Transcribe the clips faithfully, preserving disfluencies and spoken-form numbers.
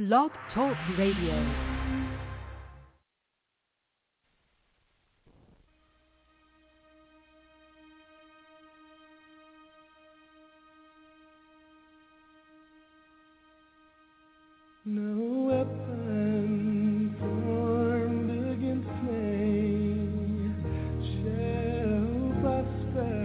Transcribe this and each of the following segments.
Blog Talk Radio. No weapon formed against me shall prosper.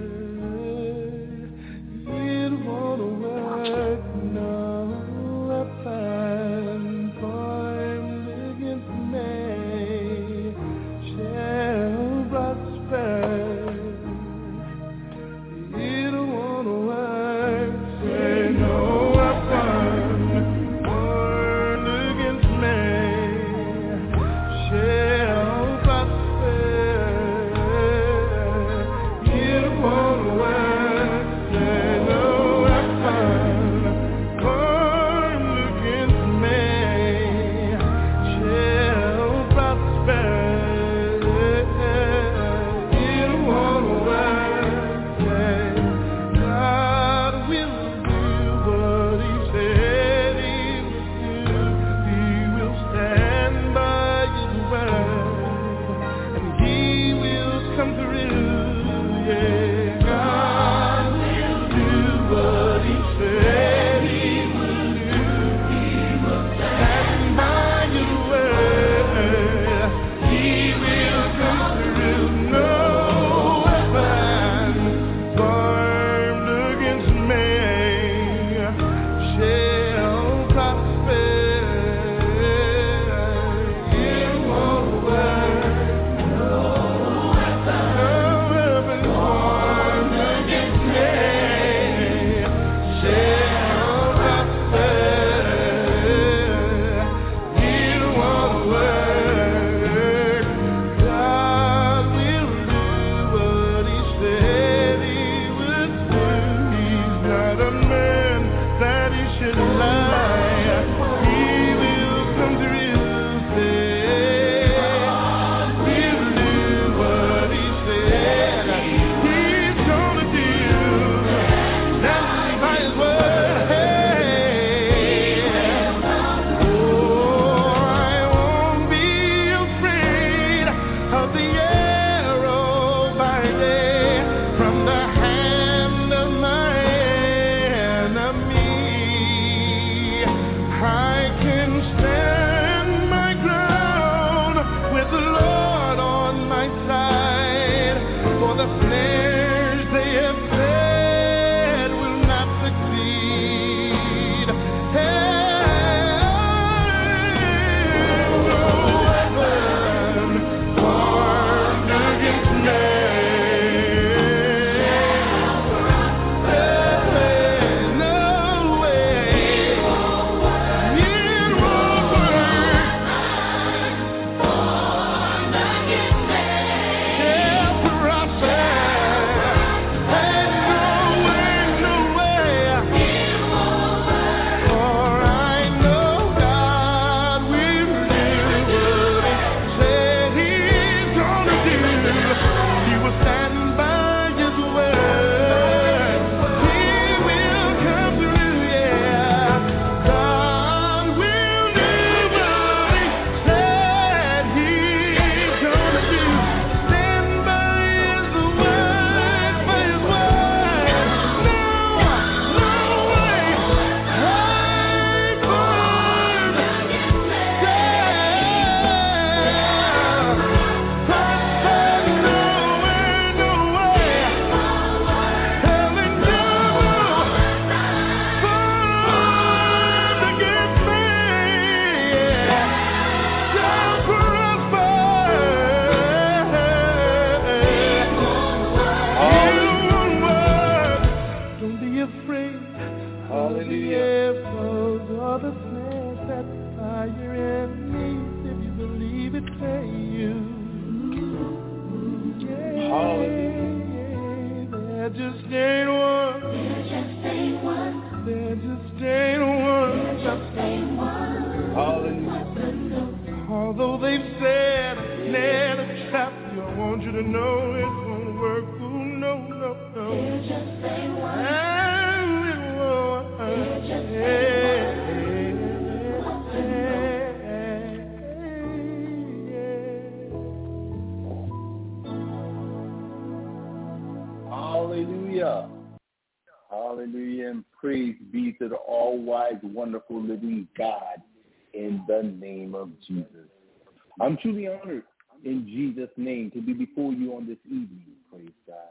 It won't work. No weapon formed against me shall prosper. It won't work. Say no weapon. Although they've said, net a trap, I want you to know it won't work. Ooh, no, no, no. It just ain't one. all-wise, wonderful, living God in the name of Jesus. I'm truly honored in Jesus' name to be before you on this evening. Praise God.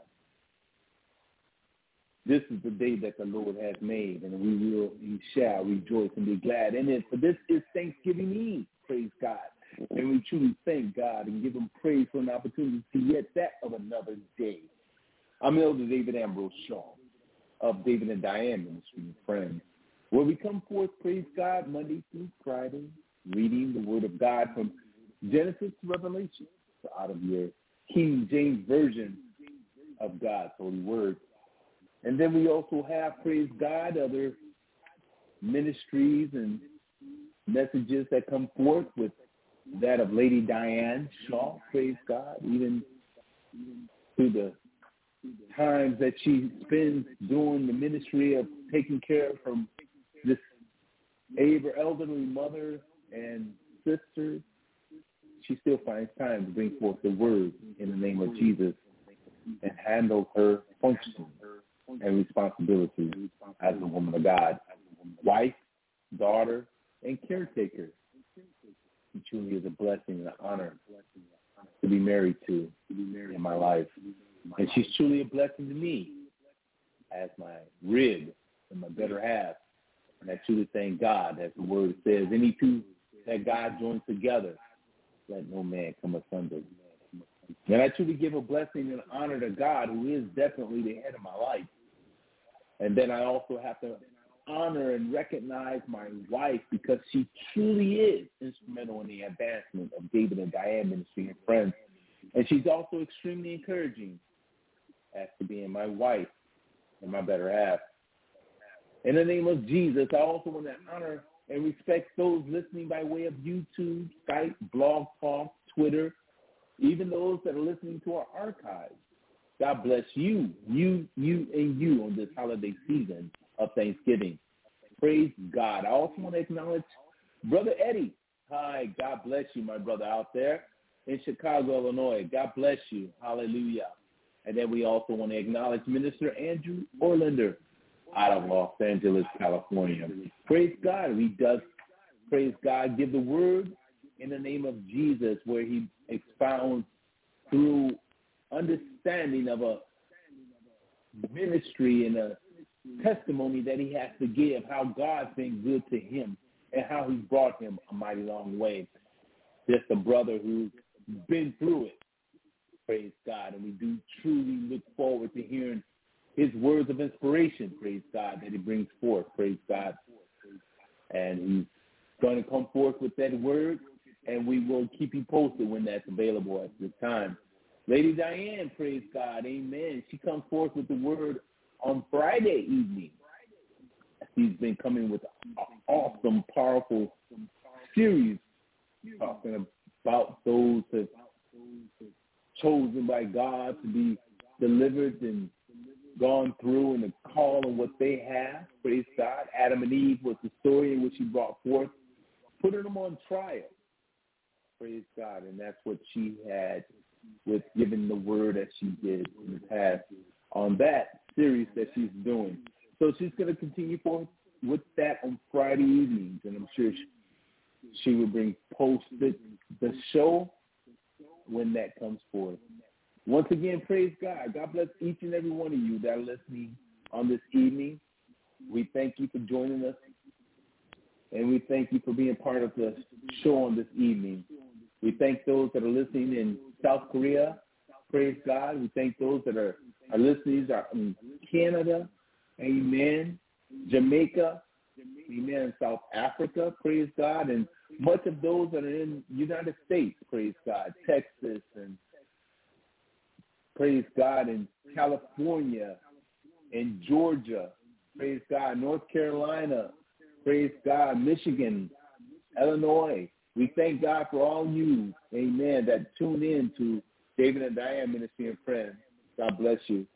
This is the day that the Lord has made, and we will, we shall rejoice and be glad in it. For this is Thanksgiving Eve, praise God. And we truly thank God and give him praise for an opportunity to see yet that of another day. I'm Elder David Ambrose Shaw of David and Diane Ministry, friends, where we come forth, praise God, Monday through Friday, reading the Word of God from Genesis to Revelation, so out of your King James Version of God's holy word. And then we also have, praise God, other ministries and messages that come forth with that of Lady Diane Shaw, praise God, even through the times that she spends doing the ministry of taking care of from this elderly mother and sister. She still finds time to bring forth the word in the name of Jesus and handle her function and responsibility as a woman of God, wife, daughter, and caretaker. She truly is a blessing and an honor to be married to in my life. And she's truly a blessing to me as my rib and my better half. And I truly thank God, as the word says, any two that God joins together, let no man come asunder. And I truly give a blessing and honor to God, who is definitely the head of my life. And then I also have to honor and recognize my wife, because she truly is instrumental in the advancement of David and Diane Ministry and Friends. And she's also extremely encouraging as to being my wife and my better half. In the name of Jesus, I also want to honor and respect those listening by way of YouTube, Skype, Blog Talk, Twitter, even those that are listening to our archives. God bless you, you, you, and you on this holiday season of Thanksgiving. Praise God. I also want to acknowledge Brother Eddie. Hi, God bless you, my brother out there in Chicago, Illinois. God bless you. Hallelujah. And then we also want to acknowledge Minister Andrew Orlander out of Los Angeles, California. Praise God. He does, praise God, give the word in the name of Jesus, where he expounds through understanding of a ministry and a testimony that he has to give, how God's been good to him and how he's brought him a mighty long way. Just a brother who's been through it. Praise God. And we do truly look forward to hearing his words of inspiration, praise God, that he brings forth, praise God. And he's going to come forth with that word, and we will keep you posted when that's available at this time. Lady Diane, praise God, amen. She comes forth with the word on Friday evening. She's been coming with an awesome, powerful series talking about those that chosen by God to be delivered and gone through and the call and what they have. Praise God. Adam and Eve was the story in which he brought forth, putting them on trial. Praise God. And that's what she had with giving the word that she did in the past on that series that she's doing. So she's going to continue forth with that on Friday evenings, and I'm sure she, she will bring posted the show when that comes forth. Once again, praise God. God bless each and every one of you that are listening on this evening. We thank you for joining us, and we thank you for being part of the show on this evening. We thank those that are listening in South Korea. Praise God. We thank those that are, are listening in Canada. Amen. Jamaica. Amen. South Africa. Praise God. And much of those that are in the United States. Praise God. Texas and praise God, in California, in Georgia, praise God, North Carolina, praise God, Michigan, Illinois. We thank God for all you, amen, that tune in to David and Diane Ministry and Friends. God bless you.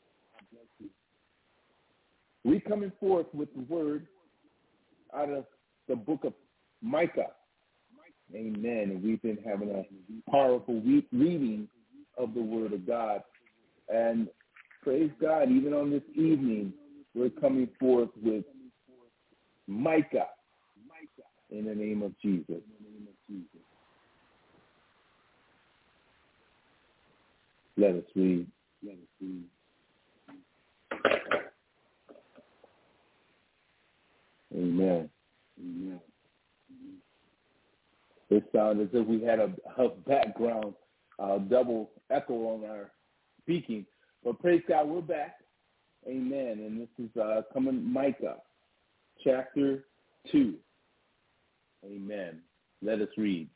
We're coming forth with the word out of the book of Micah. Amen. And we've been having a powerful week reading of the word of God. And praise God, even on this evening, we're coming forth with Micah, in the name of Jesus. Let us read. Let us read. Amen. Amen. It sounded as if we had a, a background uh, double echo on our speaking. But praise God, we're back. Amen. And this is uh, coming Micah, chapter two. Amen. Let us read.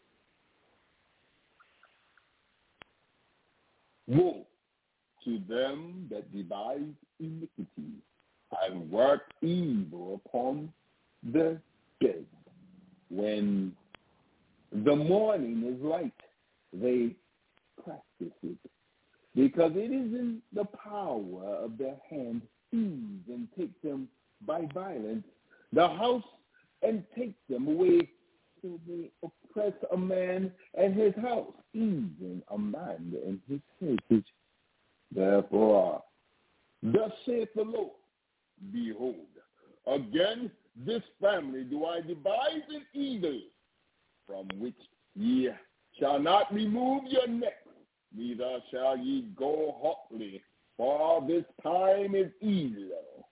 Woe to them that devise iniquity and work evil upon the dead. When the morning is light, they practice it, because it is in the power of their hand to seize and take them by violence, the house, and take them away till they oppress a man and his house, even a man and his heritage. Therefore, thus saith the Lord, behold, again this family do I devise an evil, from which ye shall not remove your neck, neither shall ye go hotly, for this time is evil.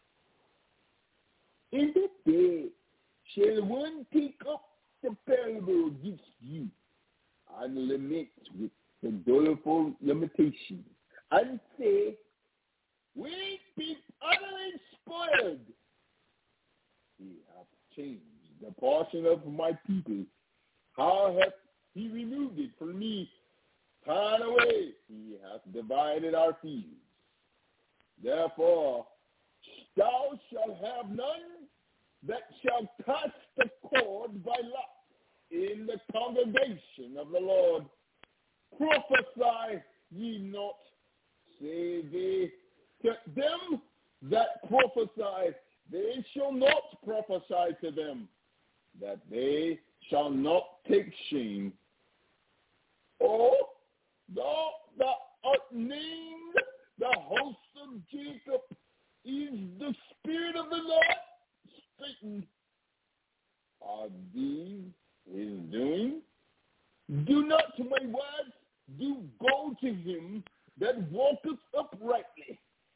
In that day shall one take up the parable against you, and lament with the doleful lamentation, and say, we be utterly spoiled. He hath changed the portion of my people. How hath he removed it from me? Turn away. He hath divided our fields. Therefore, thou shalt have none that shall cast the cord by lot in the congregation of the Lord. Prophesy ye not, say they to them that prophesy, they shall not prophesy to them, that they shall not take shame. Oh, thou that art named the host of Jacob, is the Spirit of the Lord straightened? Are these his doing? Do not to my words, do go to him that walketh uprightly.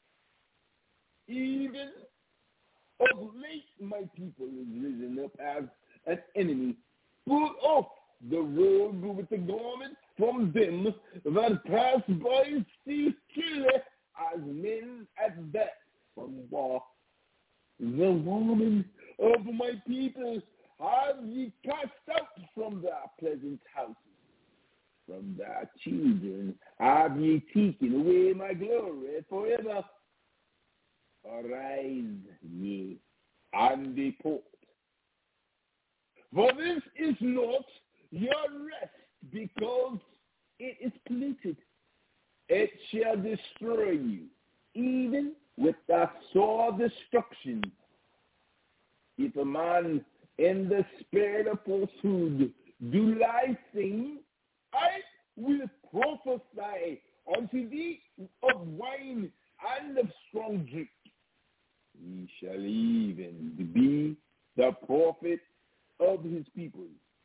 Even of late my people is risen up as an enemy. Pull off the robe with the garment from them that pass by secretly, as men at that from war. The woman of my people have ye cast out from their pleasant houses. From their children have ye taken away my glory forever. Arise ye and depart. For this is not your rest, because it is polluted. It shall destroy you, even with the sore destruction. If a man in the spirit of falsehood do lie, saying, I will prophesy unto thee of wine and of strong drink, he shall even be the prophet of his people.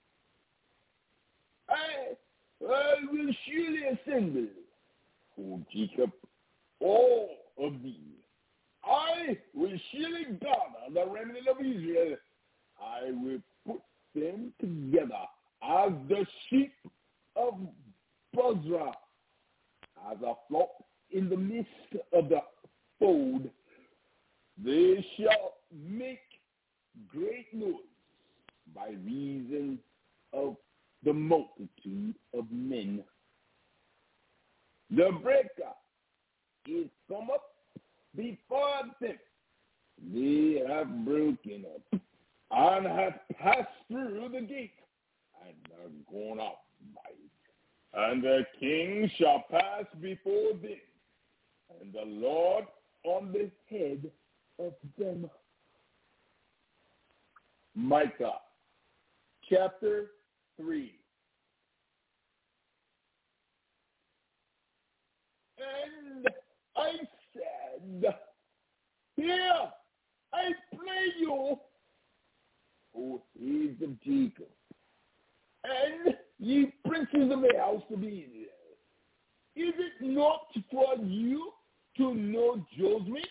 I, I will surely assemble, O Jacob, all of thee. I will surely gather the remnant of Israel. I will put them together as the sheep of Bozrah, as a flock in the midst of the fold. They shall make great noise by reason of the multitude of men. The breaker is come up before them. They have broken up and have passed through the gate and are gone out by it. And the king shall pass before them, and the Lord on the head of them. Micah, chapter three. And I said, here, I pray you, O heads of Jacob, and ye princes of the house of Israel. Is it not for you to know judgment?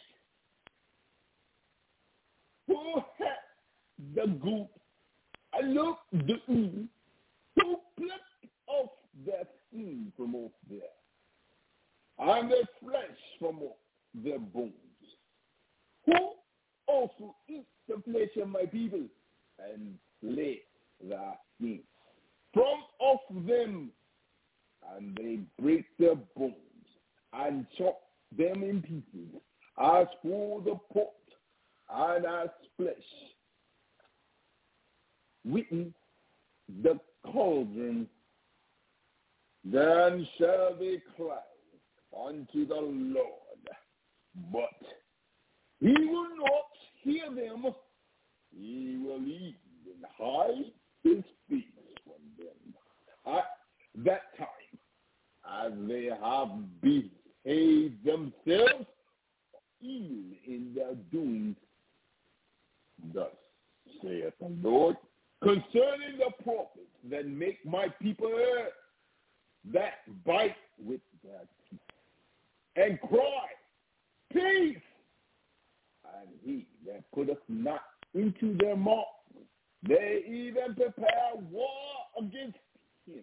Who hath the good and look the evil, who plucked off their skin from off there, and their flesh from off their bones, who also eat the flesh of my people, and slay their skin from off them, and they break their bones, and chop them in pieces, as for the pot, and as flesh, written the cauldron, then shall they cry unto the Lord, but he will not hear them. He will even hide his face from them at that time, as they have behaved themselves evil in their doings. Thus saith the Lord concerning the prophets that make my people err, that bite with their teeth and cry, peace, and he that putteth not into their mouth, they even prepare war against him.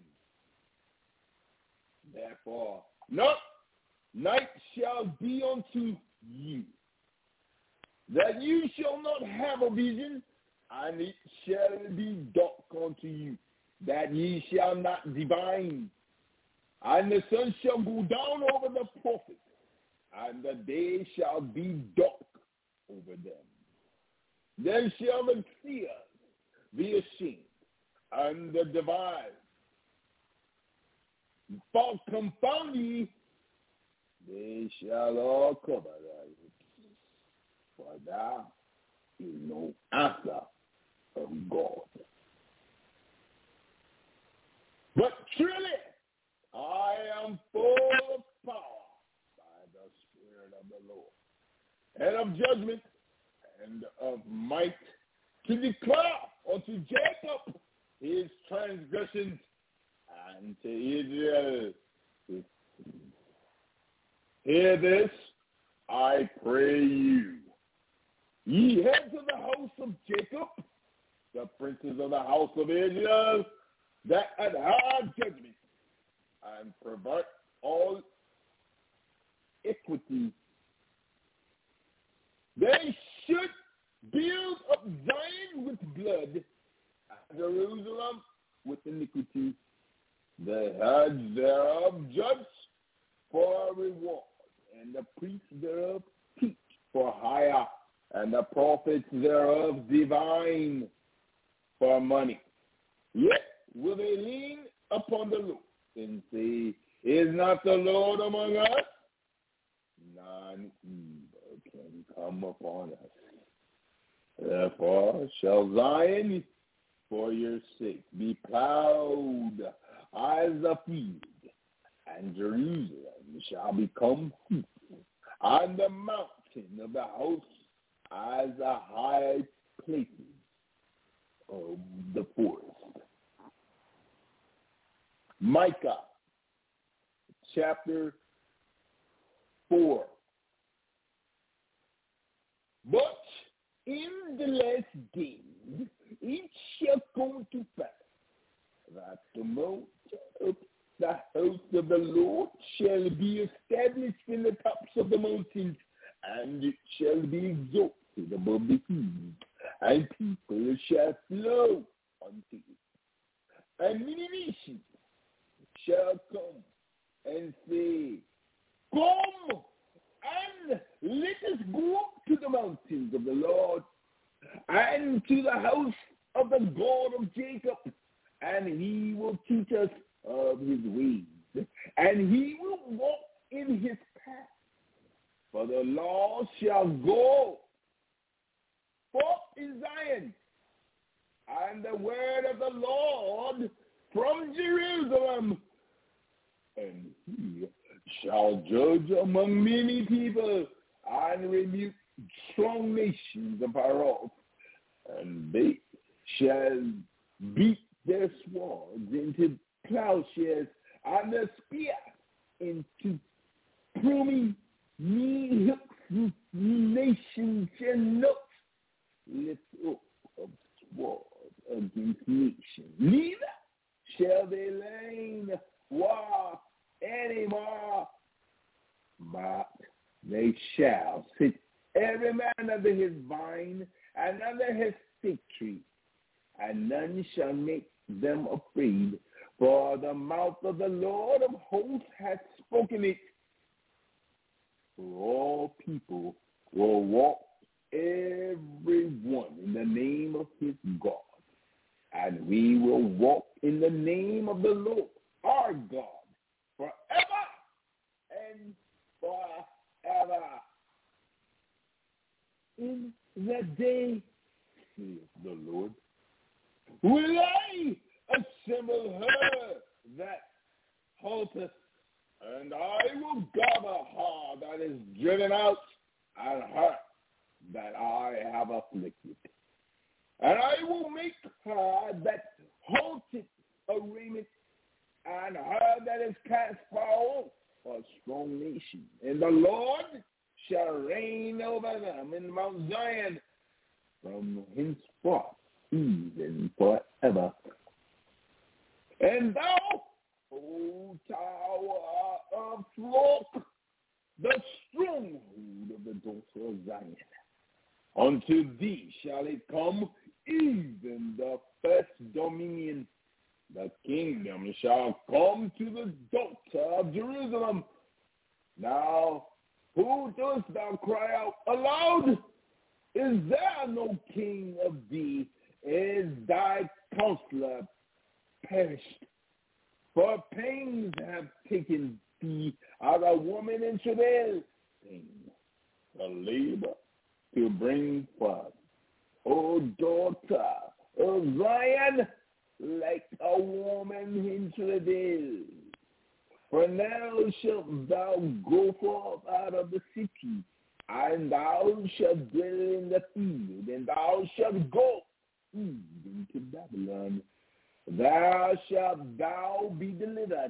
Therefore, not night shall be unto you, that you shall not have a vision, and it shall be dark unto you, that ye shall not divine. And the sun shall go down over the prophets, and the day shall be dark over them. Then shall the seers be ashamed, and the divine. For confound ye, they shall all cover their lips, for thou is no answer of God. But truly, I am full of power by the Spirit of the Lord, and of judgment, and of might, to declare unto Jacob his transgressions, and to Israel his sins. Hear this, I pray you, ye heads of the house of Jacob, the princes of the house of Israel, that at hard judgment, and pervert all equity. They should build up Zion with blood, and Jerusalem with iniquity. The heads thereof judge for a reward, and the priests thereof teach for hire, and the prophets thereof divine for money. Yet will they lean upon the Lord and say, is not the Lord among us? None evil can come upon us. Therefore shall Zion for your sake be plowed as a field, and Jerusalem shall become fruitful, and the mountain of the house as a high place of the forest. Micah chapter four. But in the last days it shall come to pass that the mountain of the house of the Lord shall be established in the tops of the mountains, and it shall be exalted above the hills, and people shall flow unto it. And many nations shall come and say, come, and let us go up to the mountains of the Lord, and to the house of the God of Jacob, and he will teach us of his ways, and he will walk in his path. For the law shall go forth in Zion, and the word of the Lord from Jerusalem, and he shall judge among many people, and rebuke strong nations afar off, and they shall beat their swords into plowshares and their spear into pruning knee hooks. Nations shall not lift up a sword against nation. Neither shall they learn war anymore, but they shall sit every man under his vine and under his fig tree, and none shall make them afraid, for the mouth of the Lord of hosts hath spoken it. For all people will walk every one in the name of his God, and we will walk in the name of the Lord our God forever and forever. In that day, saith the Lord, will I assemble her that halteth, and I will gather her that is driven out, and her that I have afflicted. And I will make her that halteth a raiment, and her that is cast far a strong nation. And the Lord shall reign over them in Mount Zion from henceforth, even forever. And thou, O tower of Flock, the stronghold of the daughter of Zion, unto thee shall it come, even the first dominion. The kingdom shall come to the daughter of Jerusalem. Now, who dost thou cry out aloud? Is there no king of thee? Is thy counselor perished? For pains have taken thee as a woman in travail, pain, the labor to bring forth, O daughter of Zion, like a woman in travail. For now shalt thou go forth out of the city, and thou shalt dwell in the field, and thou shalt go even to Babylon. There shalt thou be delivered.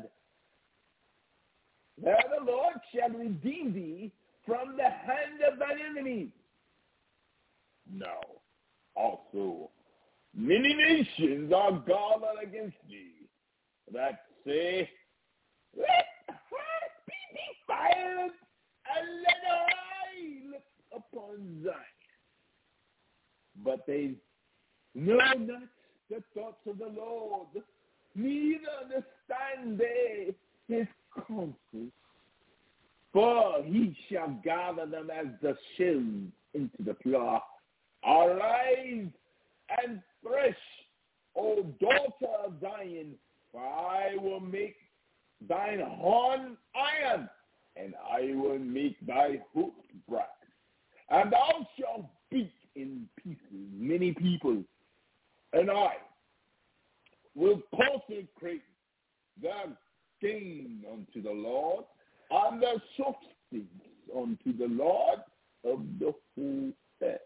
There the Lord shall redeem thee from the hand of thine enemy. Now also many nations are gathered against thee, that say, let her be defiled, and let her eye look upon Zion. But they know not the thoughts of the Lord, neither understand they his counsel. For he shall gather them as the shells into the floor. Arise and thresh, O daughter of Zion, for I will make thine horn iron, and I will make thy hooks brass. And thou shalt beat in pieces many people, and I will consecrate their gain unto the Lord, and their substance unto the Lord of the whole earth.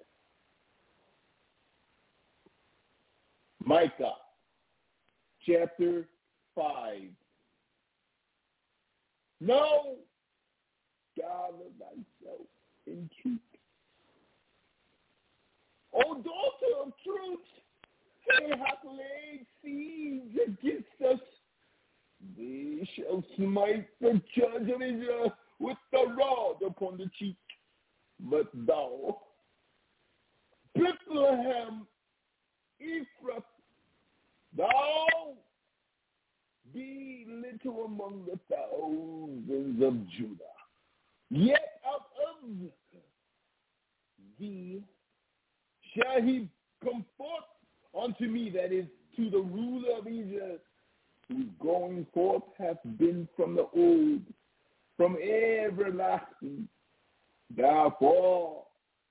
Micah chapter five. Now gather thyself in truth, O daughter of truth. They hath laid siege against us. They shall smite the judge of Israel with the rod upon the cheek. But thou, Bethlehem, Ephrath, thou be little among the thousands of Judah. Yet out of thee shall he come forth unto me, that is, to the ruler of Israel, whose going forth hath been from the old, from everlasting. Therefore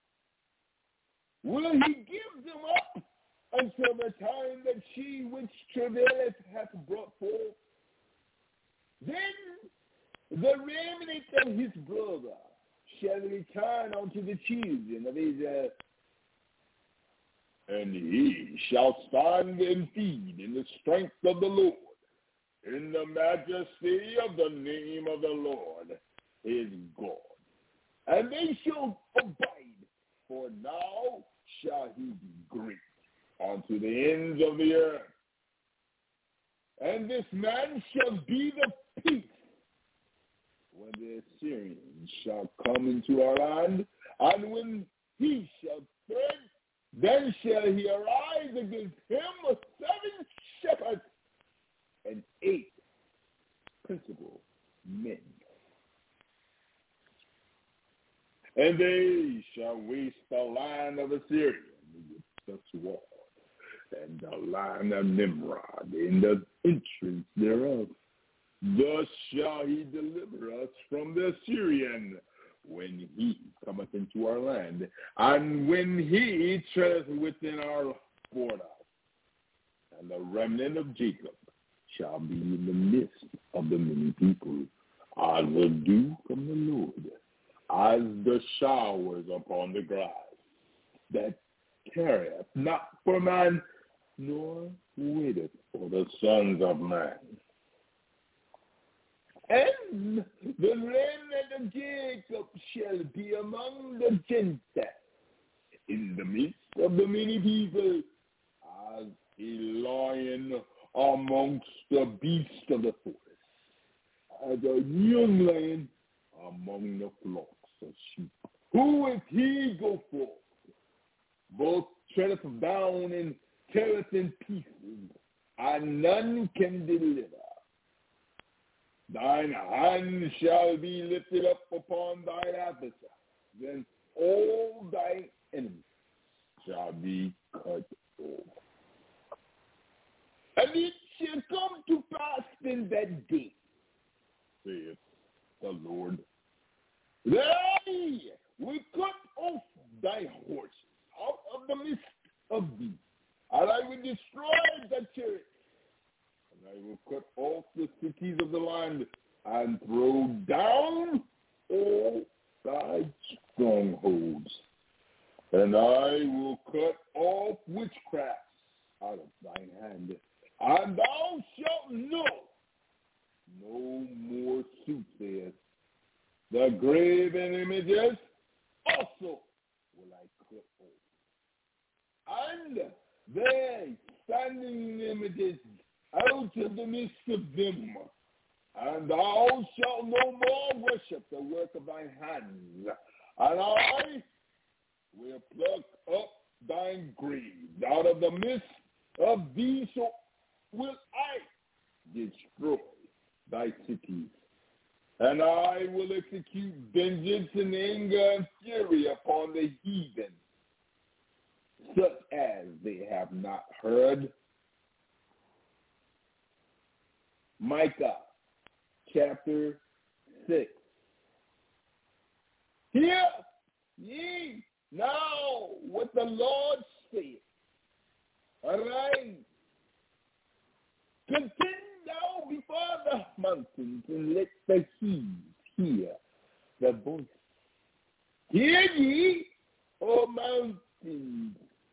will he give them up until the time that she which travaileth hath brought forth. Then the remnant of his brother shall return unto the children of Israel, And he shall stand and feed in the strength of the Lord, in the majesty of the name of the Lord his God. And they shall abide, for now shall he be great unto the ends of the earth. And this man shall be the peace when the Assyrians shall come into our land, and when he shall turn, then shall he arise against him with seven shepherds and eight principal men. And they shall waste the land of Assyria with the sword, and the land of Nimrod in the entrance thereof. Thus shall he deliver us from the Assyrian when he cometh into our land, and when he treadeth within our border. And the remnant of Jacob shall be in the midst of the many people, as the dew from the Lord, as the showers upon the grass, that careth not for man, nor waiteth for the sons of man. And the remnant of Jacob shall be among the Gentiles, in the midst of the many people, as a lion amongst the beasts of the forest, as a young lion among the flocks of sheep. Who if he go forth, both treadeth down and teareth in pieces, and none can deliver. Thine hand shall be lifted up upon thine adversary, then all thy enemies shall be cut off. And it shall come to pass in that day, saith the Lord, that I will cut off thy horses out of the midst of thee, and I will destroy the chariot. And I will cut off the cities of the land, and throw down all thy strongholds. And I will cut off witchcraft out of thine hand, and thou shalt know no more soothsayers. The graven images also will I cut off, and they standing images out of the midst of them, and thou shalt no more worship the work of thine hands, and I will pluck up thine graves out of the midst of thee, so will I destroy thy cities, and I will execute vengeance and anger and fury upon the heathen, such as they have not heard. Micah chapter six. Hear ye now what the Lord saith. Arise, contend thou before the mountains, and let the heathens hear the voice. Hear ye, O mountains,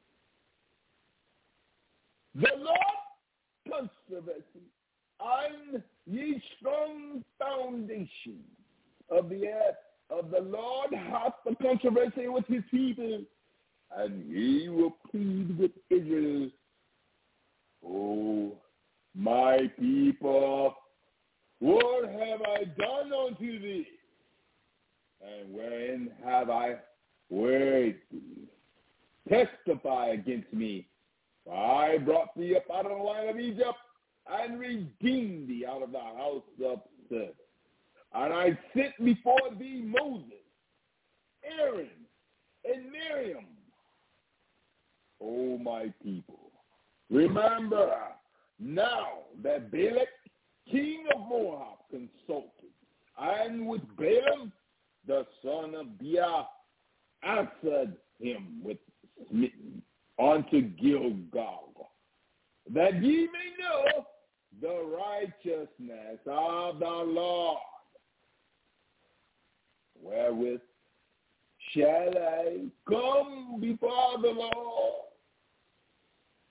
the Lord controversy, and ye strong foundation of the earth of the Lord hath the controversy with his people, and he will plead with Israel. O my people, what have I done unto thee? And wherein have I worried thee? Testify against me. For I brought thee up out of the land of Egypt, and redeemed thee out of the house of service. And I sent before thee Moses, Aaron, and Miriam. O my people, remember now that Balak, king of Moab, consulted, and with Balaam, the son of Beor, answered him with smitten unto Gilgal, that ye may know the righteousness of the Lord. Wherewith shall I come before the Lord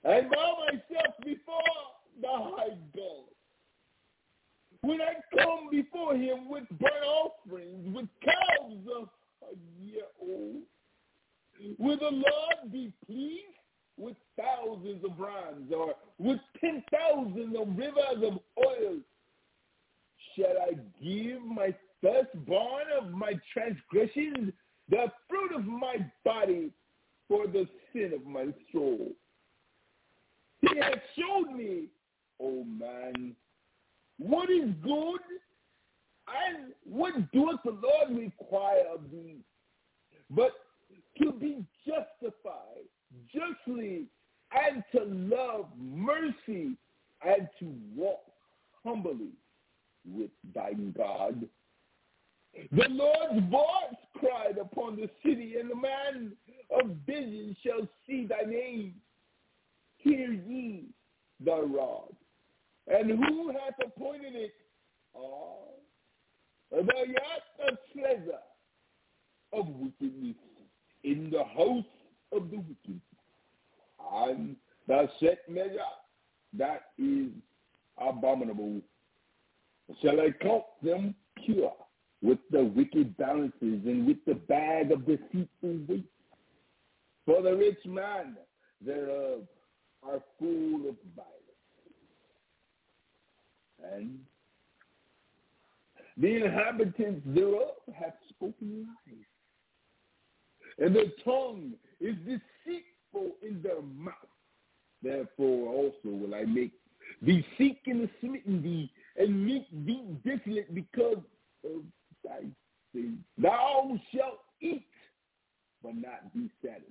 and bow myself before the high God. When I come before him with burnt offerings, with calves of a year old, will the Lord be pleased with thousands of rams, or with ten thousand of rivers of oil? Shall I give my firstborn of my transgressions, the fruit of my body, for the sin of my soul? He has showed me, O man, what is good, and what doeth the Lord require of thee, but to be justified justly, and to love mercy, and to walk humbly with thy God. The Lord's voice cried upon the city, and the man of vision shall see thy name. Hear ye the rod, and who hath appointed it? Ah, the yet a pleasure of wickedness in the house of the wicked, and the set measure that is abominable. Shall I count them pure with the wicked balances, and with the bag of deceitful weight? For the rich man thereof are full of violence, and the inhabitants thereof have spoken lies, and their tongue is deceitful in their mouth. Therefore also will I make thee seek and smitten thee, and make thee desolate because of thy sin. Thou shalt eat, but not be satisfied.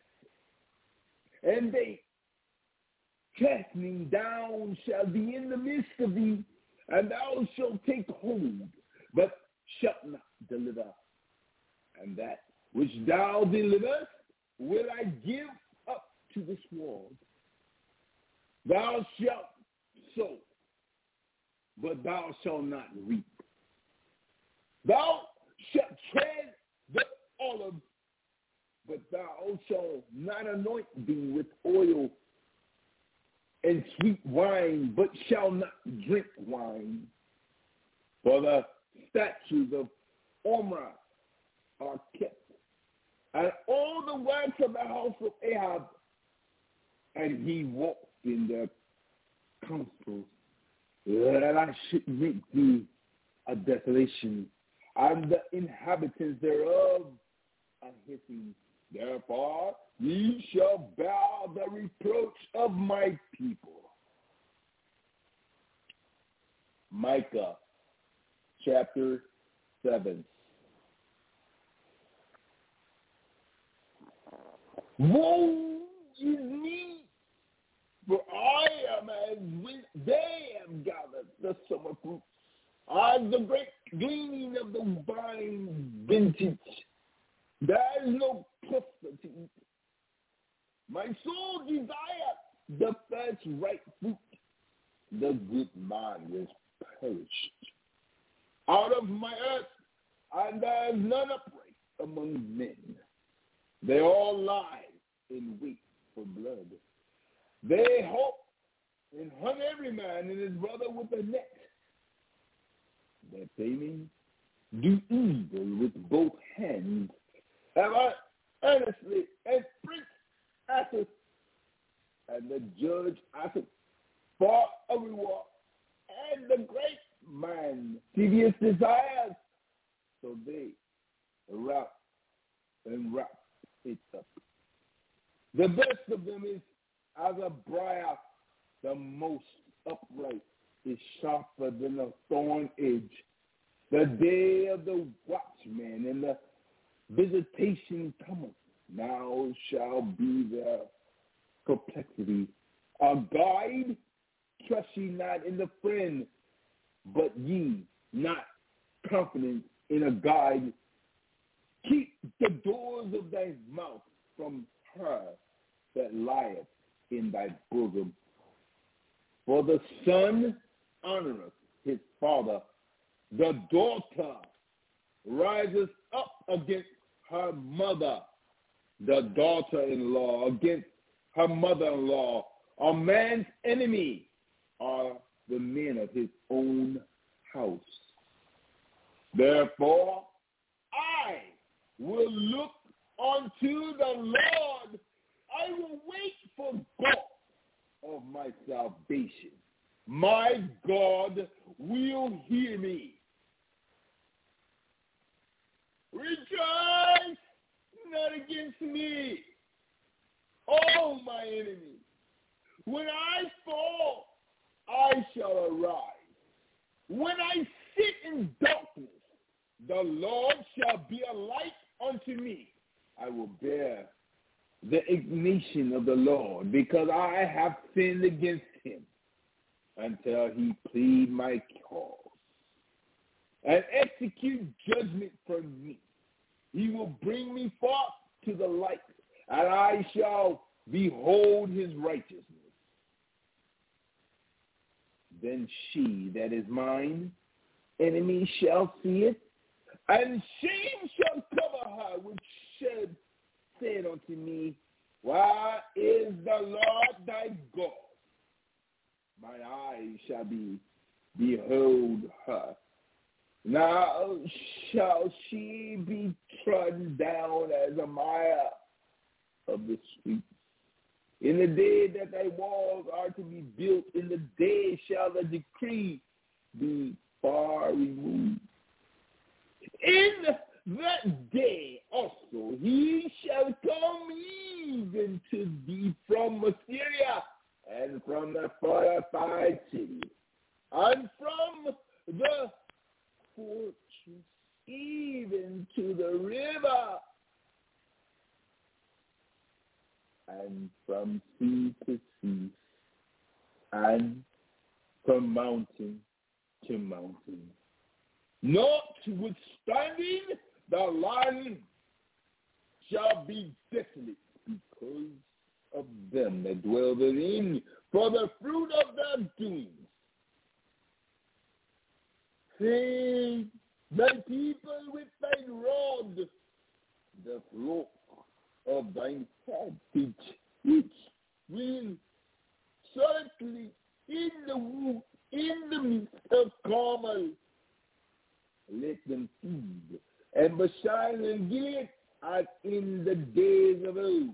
And they casting down shall be in the midst of thee, and thou shalt take hold, but shalt not deliver. And that which thou deliverest will I give up to the sword. Thou shalt sow, but thou shalt not reap. Thou shalt tread the olive, but thou shalt not anoint thee with oil and sweet wine, but shall not drink wine. For the statutes of Omri are kept, and all the works of the house of Ahab, and he walked in their counsels, that I should make thee a desolation, and the inhabitants thereof are hissing. Therefore ye shall bear the reproach of my people. Micah chapter seven. Woe is me, for I am as when they have gathered the summer fruits, as the great gleaning of the vine vintage. There is no cluster to eat. My soul desires the first ripe fruit. The good man is perished out of my earth, and there is none upright among men. They all lie in wait for blood. They hope and hunt every man and his brother with a net, that they may do evil with both hands. Have I earnestly, and prince asketh, and the judge asketh for a reward, and the great man tedious desires, so they wrap and wrap it up. The best of them is as a briar, the most upright is sharper than a thorn edge. The day of the watchman and the visitation cometh, now shall be their perplexity. A guide, trust ye not in the friend, but ye not confident in a guide. Keep the doors of thy mouth from her that lieth in thy bosom. For the son honoreth his father, the daughter rises up against her mother, the daughter-in-law against her mother-in-law. A man's enemy are the men of his own house. Therefore, I will look unto the Lord. I will wait for God of my salvation. My God will hear me. Rejoice not against me, oh my enemies. When I fall, I shall arise. When I sit in darkness, the Lord shall be a light unto me. I will bear the indignation of the Lord, because I have sinned against him, until he plead my cause and execute judgment for me. He will bring me forth to the light, and I shall behold his righteousness. Then she that is mine enemy shall see it, and shame shall cover her, which said, said unto me, where is the Lord thy God? My eyes shall be behold her. Now shall she be trodden down as a mire of the streets. In the day that thy walls are to be built, in the day shall the decree be far removed. In that day also he shall come even to thee from Assyria, and from the fortified city, and from the fortress, even to the river, and from sea to sea, and from mountain to mountain. Notwithstanding, the land shall be desolate because of them that dwell therein, for the fruit of their doings. Feed thy people with thy rod, the flock of thine heritage, which will certainly in the womb, in the midst of Carmel, let them feed, and Bashan and Gilead as in the days of old.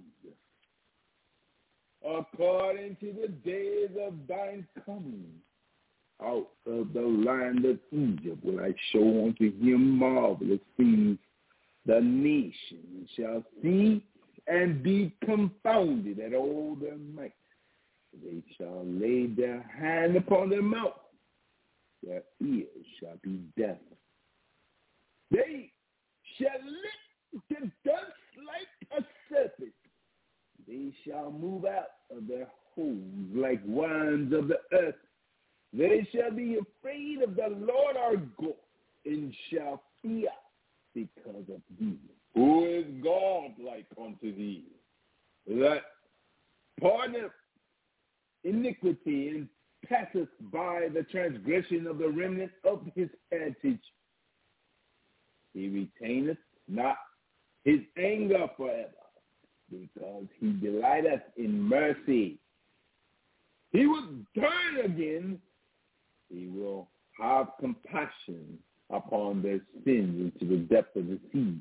According to the days of thine coming out of the land of Egypt will I show unto him marvelous things. The nations shall see and be confounded at all their might. They shall lay their hand upon their mouth. Their ears shall be deaf. They shall lick the dust like a serpent. They shall move out of their holes like worms of the earth. They shall be afraid of the Lord our God, and shall fear because of thee. Who is God like unto thee, that pardoneth iniquity and passeth by the transgression of the remnant of his heritage? He retaineth not his anger forever, because he delighteth in mercy. He will turn again. He will have compassion upon their sins into the depth of the sea.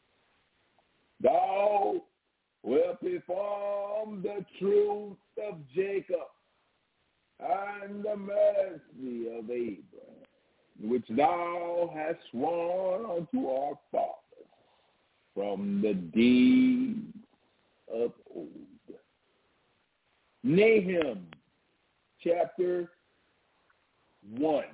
Thou wilt perform the truth of Jacob and the mercy of Abraham, which thou hast sworn unto our fathers from the days of old. Nahum chapter one.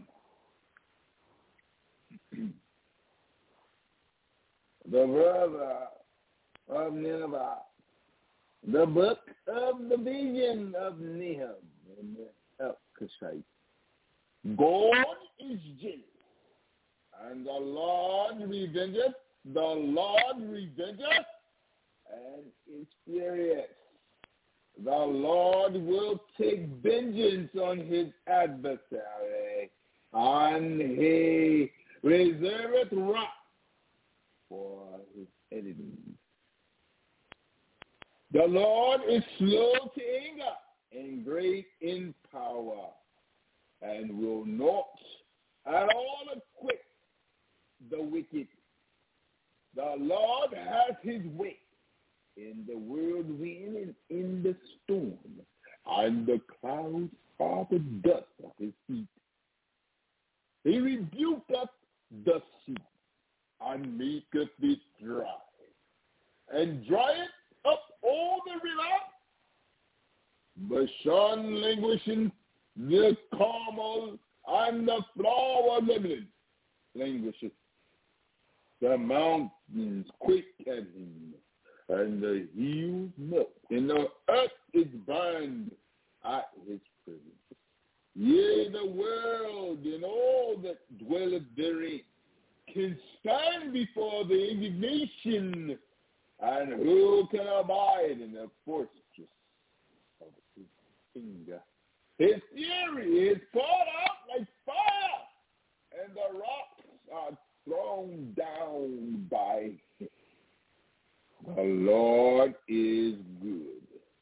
The brother of Nineveh, the book of the vision of Nahum and the Elkoshite. God is jealous, and the Lord revengeth, the Lord revengeth, and is furious. The Lord will take vengeance on his adversary, and he reserveth wrath for his enemies. The Lord is slow to anger, and great in power, and will not at all acquit the wicked. The Lord has his way in the whirlwind and in the storm, and the clouds are the dust of his feet. He rebuketh the sea, and maketh it dry, and drieth up all the river. Bashan languishing, the Carmel and the flower of Lebanon languisheth. The mountains quake at him, and the hills melt, and the earth is burned at his presence. Yea, the world and all that dwelleth therein can stand before the indignation, and who can abide in the fortress of his finger? His fury is poured out like fire, and the rocks are thrown down by him. The Lord is good,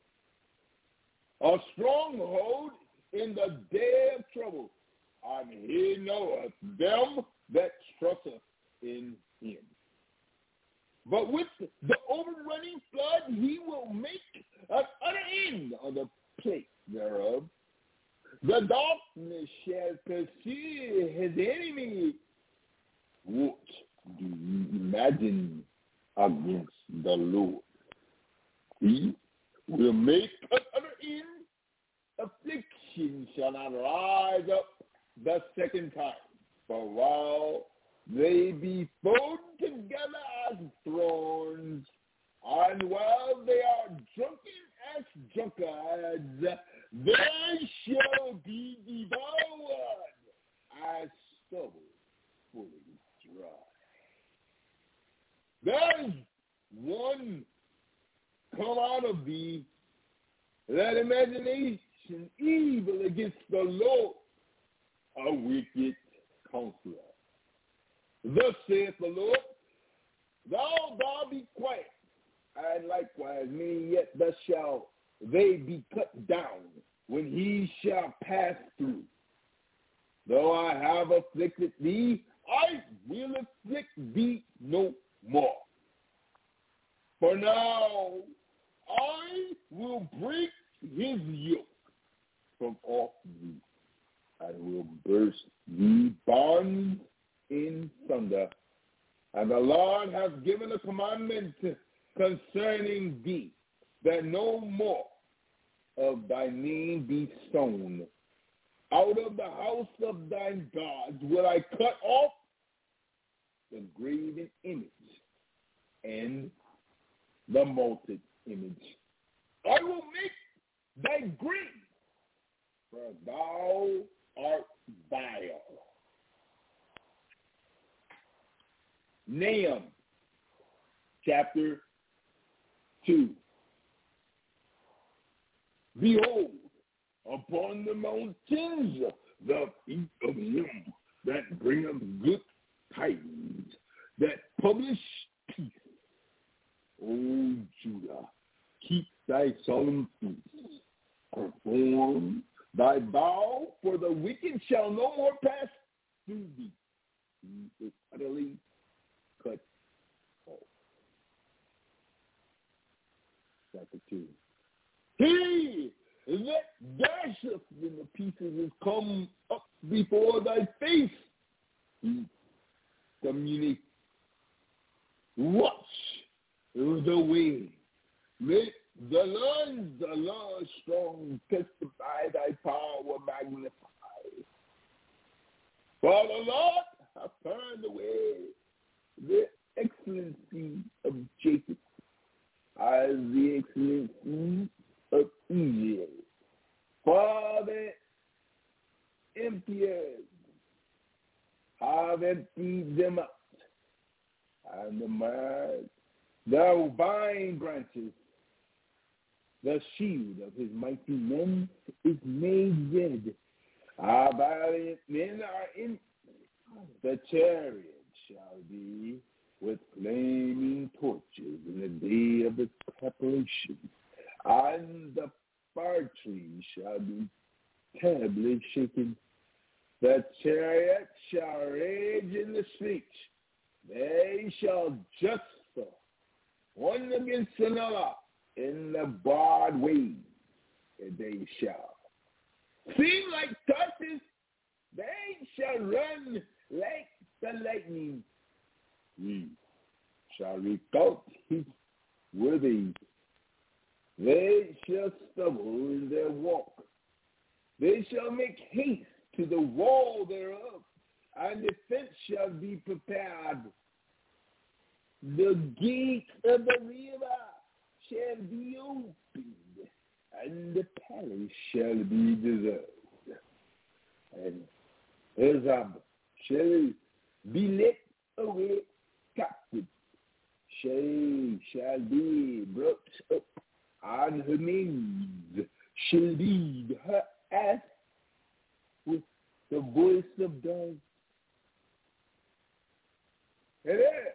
a stronghold in the day of trouble, and he knoweth them that trusteth in him. But with the overrunning flood, he will make an utter end of the place thereof. The darkness shall pursue his enemy. What do you imagine against the Lord? He will make an utter end. Affliction shall not rise up the second time. For while they be thrown together as thorns, and while they are drunken as drunkards, they shall be devoured as stubble fully dry. There is one come out of thee, that imagination evil against the Lord, a wicked counselor. Thus saith the Lord, thou thou be quiet, and likewise many yet thus shall they be cut down when he shall pass through. Though I have afflicted thee, I will afflict thee no more. For now I will break his yoke from off thee, and will burst thee bonds in thunder. And the Lord hath given a commandment concerning thee, that no more of thy name be sown. Out of the house of thine gods will I cut off the graven image and the molten image. I will make thy grave, for thou art vile. Nahum chapter two. Behold, upon the mountains the feet of him that bringeth good tidings, that publish peace. O Judah, keep thy solemn feasts, perform thy vow, for the wicked shall no more pass through thee. He is utterly cut off. Chapter two. He that dasheth in the pieces is come up before thy face. He communicate. Watch the way. Make the Lord, the Lord strong, testify thy power magnified. For the Lord hath turned away the excellency of Jacob as the excellency of Israel. For the emptiers have emptied them out, and the man, the vine branches, the shield of his mighty men is made dead. Our valiant men are in the chariot shall be with flaming torches in the day of its preparation, and the fir tree shall be terribly shaken. The chariot shall rage in the streets. They shall jostle one against another in the barred ways. They shall seem like tortoises. They shall run like the lightning. We shall recount his worthies. They shall stumble in their walk. They shall make haste to the wall thereof, and the fence shall be prepared. The gate of the river shall be opened, and the palace shall be deserved. And Ahab shall be led away captive. She shall be brought up on her knees. Shall lead her ass with the voice of dogs. And there,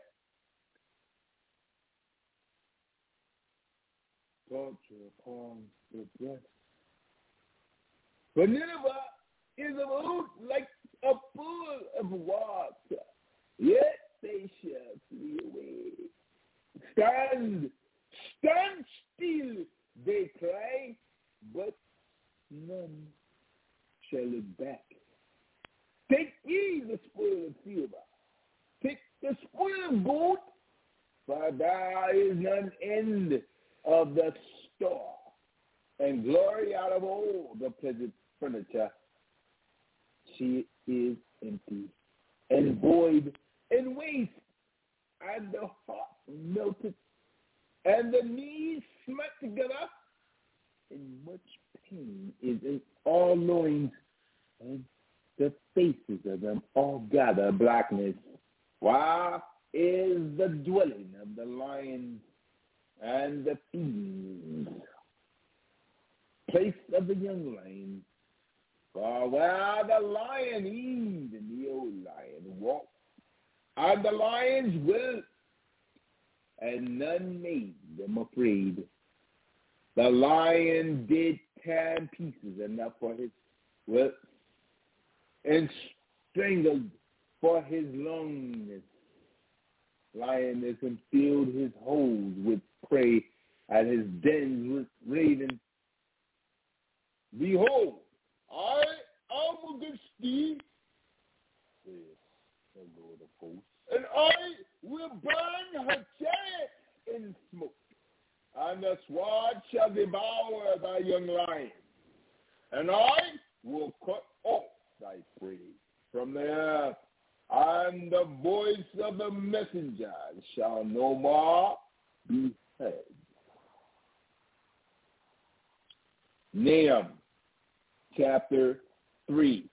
torture upon the breast. But Nineveh is a root like a pool of water, yet they shall flee away. Stand, stand still, they cry, but none shall look back. Take ye the spoil of silver, take the spoil of gold, for there is none end of the store, and glory out of all the pleasant furniture. She is empty and void and waste, and the heart melted, and the knees smat together, and much pain is in all loins, and the faces of them all gather blackness. Why is the dwelling of the lions and the fiends, place of the young lions? For where the lion eat and the old lion walk, and the lions will, and none made them afraid. The lion did tear in pieces enough for his will, and strangled for his longness. Lionism filled his holes with prey, and his dens with ravens. Behold, I am against thee, saith the Lord of hosts, and I will burn her chariot in smoke, and the sword shall devour thy young lions, and I will cut off thy prey from the earth, and the voice of the messenger shall no more be heard. Nahum chapter three.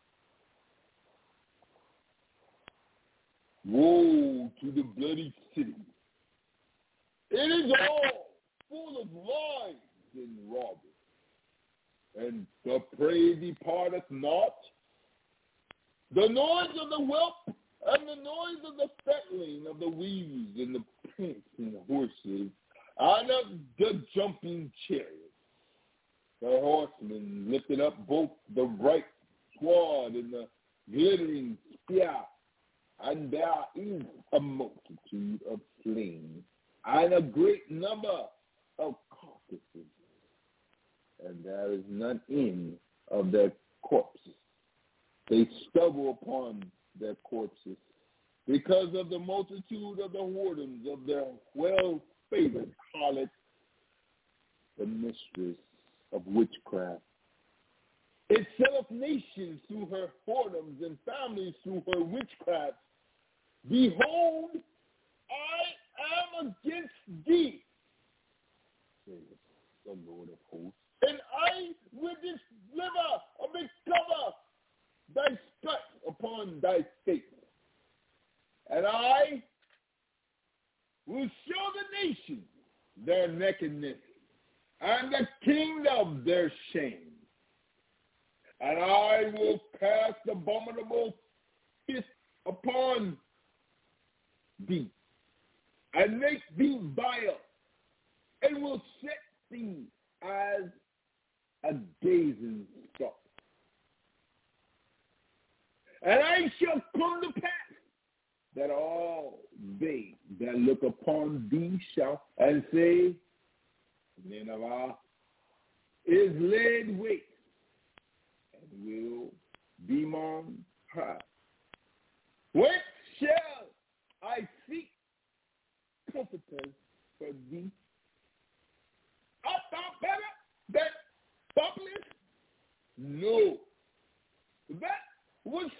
Woe to the bloody city. It is all full of lies and robbers, and the prey departeth not. The noise of the whelp and the noise of the fatling of the weaves and the prancing horses and of the jumping chariots. The horsemen lifted up both the bright sword and the glittering spear, and there is a multitude of slain, and a great number of carcasses, and there is none end of their corpses. They stumble upon their corpses because of the multitude of the whoredoms of their well-favored harlot, the mistress of witchcraft. It selleth nations through her whoredoms and families through her witchcraft. Behold, I am against thee, saith the Lord of hosts, and I will deliver or recover thy spots upon thy face, and I will show the nations their nakedness and the kingdom their shame. And I will cast abominable fist upon thee, and make thee vile, and will set thee as a gazing stock. And I shall come to pass that all they that look upon thee shall and say, Nineveh is laid waste and will be mourned her. Whence shall I seek comforters for thee? Art thou better than Populus? No. That was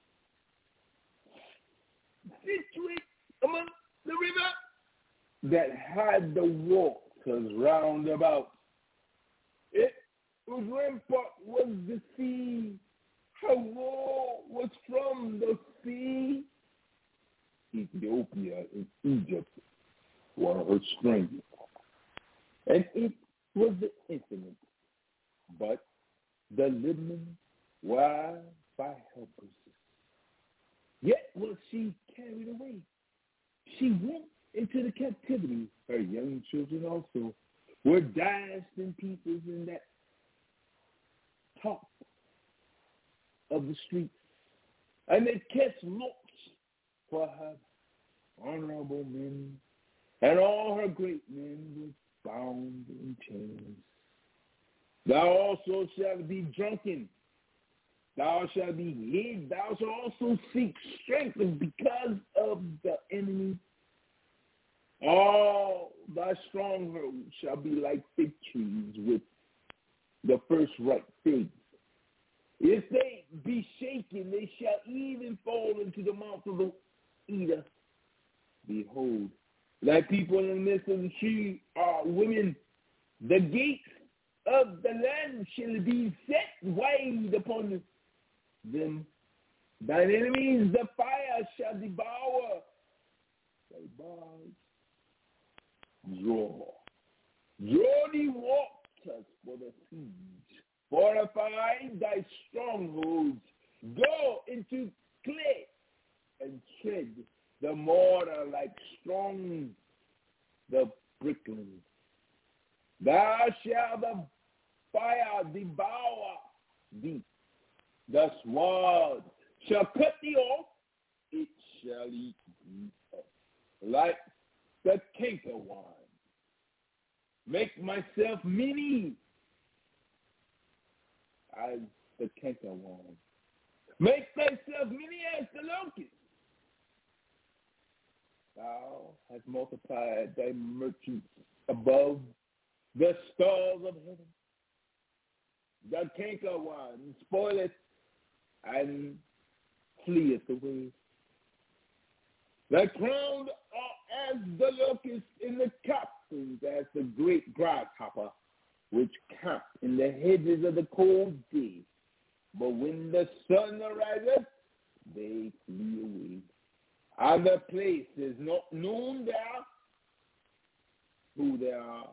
situated among the river that had the waters round about. It whose rampart was the sea. Her wall was from the sea. Ethiopia and Egypt were her strength, and it was the infinite, but the living were by her persistence. Yet was she carried away. She went into the captivity. Her young children also were dashed in pieces in that top of the streets, and they cast lots for her honorable men, and all her great men were bound in chains. Thou also shalt be drunken. Thou shalt be hid. Thou shalt also seek strength because of the enemy. All thy strongholds shall be like fig trees with the first ripe figs. If they be shaken, they shall even fall into the mouth of the eater. Behold, thy people in the midst of the tree are women. The gates of the land shall be set wide upon them. Thine enemies, the fire shall devour. Thy bars draw. Draw thee waters for the siege. Fortify thy strongholds. Go into clay and tread the mortar like strong the brickling. Thou shalt the fire devour thee. The sword shall cut thee off. It shall eat thee up like the cankerworm. Make myself many as the cankerworm. Make thyself many as the locust. Thou hast multiplied thy merchants above the stars of heaven. The cankerworm spoileth and fleeth away. The crowned are as the locust in the captains, as the great grasshopper, which camp in the hedges of the cold day. But when the sun arises, they flee away. And the place is not known there who they are.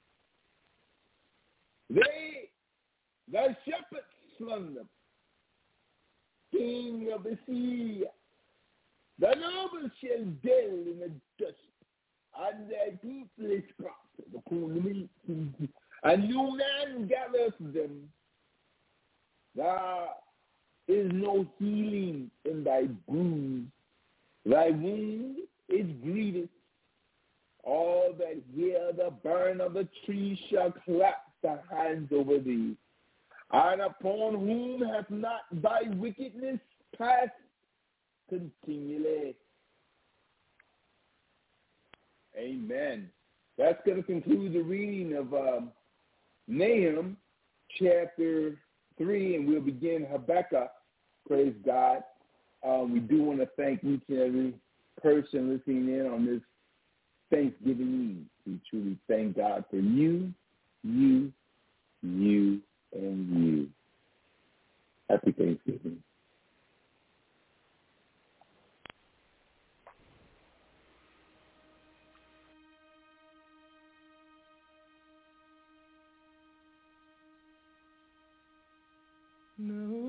They, the shepherds slung them, king of the sea. The nobles shall dwell in the dust, and their people is cropped upon the meat, and no man gathers them. There is no healing in thy bruise. Thy wound is grievous. All that hear the burn of the tree shall clap their hands over thee. And upon whom hath not thy wickedness passed continually? Amen. That's going to conclude the reading of um, Nahum chapter three, and we'll begin Habakkuk. Praise God. Uh, we do want to thank each and every person listening in on this Thanksgiving Eve. We truly thank God for you, you, you, and you. Happy Thanksgiving. No.